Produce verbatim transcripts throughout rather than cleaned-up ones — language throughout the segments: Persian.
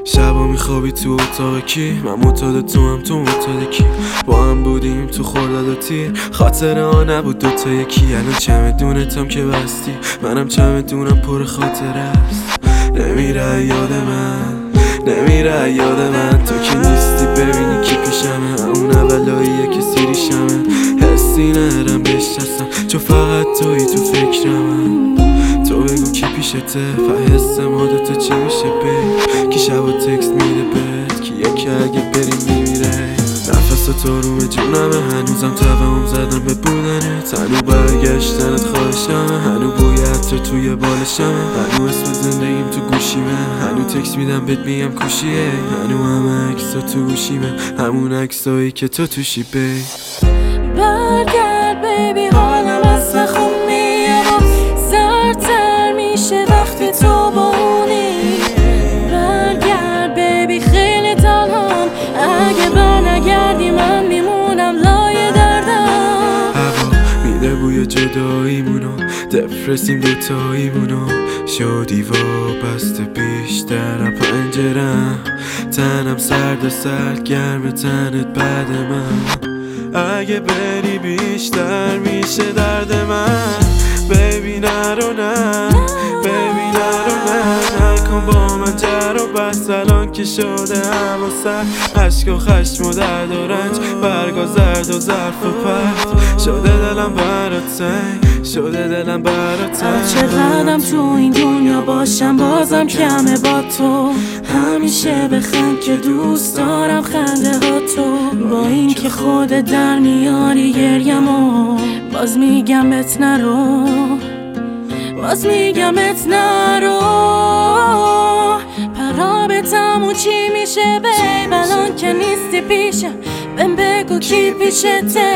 شبا میخوابی تو اتاق کی؟ من معتاد تو هم تو معتاد کی؟ با هم بودیم تو خورداد و تیر، خاطره ها نبود دوتا یکی. الان چمدونتم که بستی، منم چمدونم پر خاطره است. نمیره یاد من، نمیره یاد من، تو که نیستی ببینی کی پیشمه. اون اولاییه که سیریشمه، حسی ندارم بشناسم چون فقط توی تو فکرمم. تو بگو کی پیشته و حس ما دوتا چی میشه بی؟ کی شبا تکست میده بهت، کیه که اگه بریم میمیره؟ نفس تو روم جونمه، هنوزم توهم زدم به بودنت. هنو برگشتنت خواهشمه، هنو بویت تو توی بالشمه، هنو اسم زندگیم تو گوشیمه، هنو تکست میدم بهت میگم کوشیه، هنو همه عکسا تو گوشیمه، همون عکسایی که تو توشی بی. برگرد بیبی، حالم از نخون میاد، سردتر میشه وقتی تو با اونی. برگرد بیبی، خیلی تنهام، اگه برنگردی من میمونم لای دردم. هوا میده بوی جداییمونو، دپرسیم دوتاییمونو، شدی وابسته بیشتر پنجرم. تنم سرد و سرد گرم تنت بعد من، اگه بری بیشتر میشه درد من. بیبی نرو نه، بیبی نرو نه، نکن با من جر و بس. الان که شده هوا سرد، عشق و خشم و درد و رنج، برگا زرد و ظرف و پرد. شده دلم برات تنگ، شده دلم برات تنگ. چقدرم تو این دنیا باشم بازم کمه با تو، همیشه بخند که دوست دارم خنده ها تو. با این که خودت در میاری گریمو، باز میگم بهت نرو، باز میگم بهت نرو. پرابطمون چی میشه بیب، الان که نیستی پیشم، بهم بگو کی پیشته،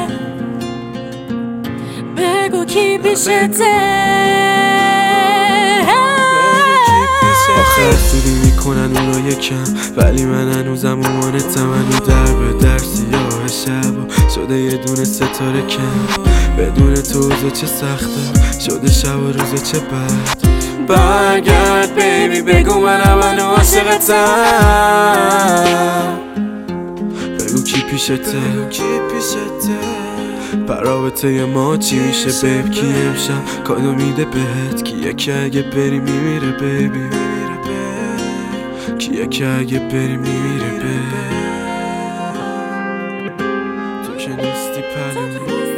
بگو کی پیشته. آخر سودی میکنن اونا یکم، ولی من هنوزم اومانتم. هنو در به در سیاه شب شده یه دونه ستاره کم. بدون تو روزا چه سخته، شده شب و روزا چه بد. برگرد بیبی، بگو منم هنو عاشقتم. بگو کی پیشته، برابطه ما چی میشه بیب؟ کی امشب کادو میده بهت؟ کیه که اگه بری میمیره بیبی؟ کیه که اگه بری میمیره بیب؟ تو که نیستی پلو